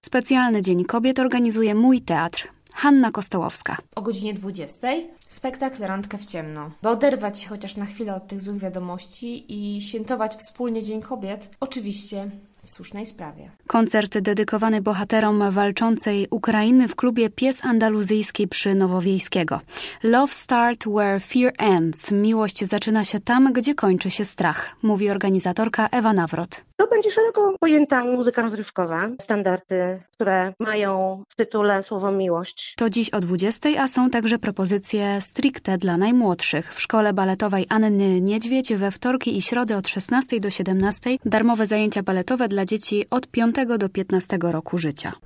Specjalny Dzień Kobiet organizuje Mój Teatr. Hanna Kostołowska. O godzinie 20 spektakl Randka w ciemno. By oderwać się chociaż na chwilę od tych złych wiadomości i świętować wspólnie Dzień Kobiet, oczywiście w słusznej sprawie. Koncert dedykowany bohaterom walczącej Ukrainy w klubie Pies Andaluzyjski przy Nowowiejskiego. Love start where fear ends. Miłość zaczyna się tam, gdzie kończy się strach, mówi organizatorka Ewa Nawrot. To będzie szeroko pojęta muzyka rozrywkowa, standardy, które mają w tytule słowo miłość. To dziś o 20, a są także propozycje stricte dla najmłodszych. W Szkole Baletowej Anny Niedźwiedź we wtorki i środy od 16 do 17 darmowe zajęcia baletowe dla dzieci od 5 do 15 roku życia.